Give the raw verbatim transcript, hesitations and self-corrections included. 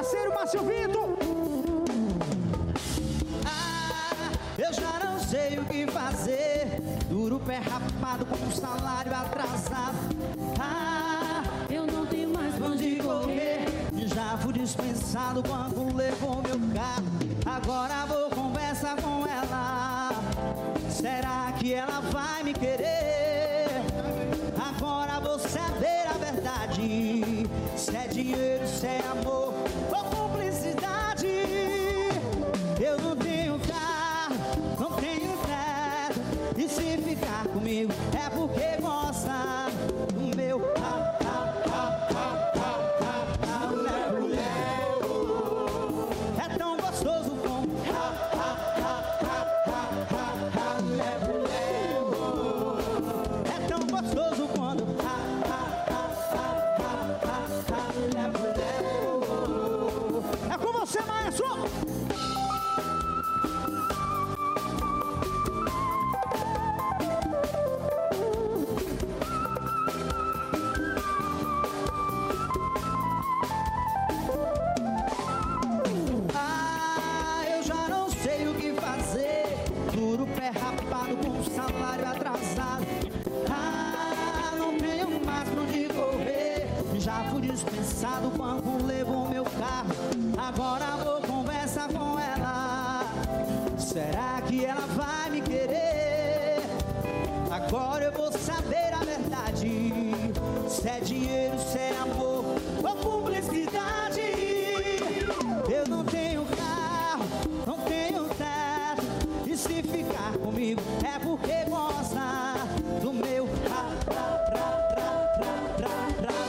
parceiro Márcio Vitor. Ah, eu já não sei o que fazer. Duro pé rapado com um salário atrasado. Ah, eu não tenho mais pra onde correr. Já fui dispensado quando levou meu carro. Agora vou conversar com ela. Será que ela vai me querer? Agora vou saber a verdade. Se é dinheiro, se é amor ou cumplicidade. Eu não tenho carro, não tenho teto. E se ficar comigo é porque gosta do meu ah, ah, ah, ah, ah, ah, ah, levo, levo. É tão gostoso como ah, ah, ah, ah, ah, ah, ah, levo, levo. É tão gostoso quando ah, ah, ah, ah, ah, ah, ah, levo, levo. É com você, maestro. Ah, eu já não sei o que fazer. Duro pé rapado com um salário atrasado. Ah, não tenho mais pra onde correr. Já fui dispensado quando levou meu carro. Agora vou conversar com ela. Será que ela vai me querer? Agora eu vou saber a verdade. Se é dinheiro, se é amor ou cumplicidade. Eu não tenho carro, não tenho teto. E se ficar comigo é porque gosta do meu ra, ra, ra, ra, ra, ra, ra.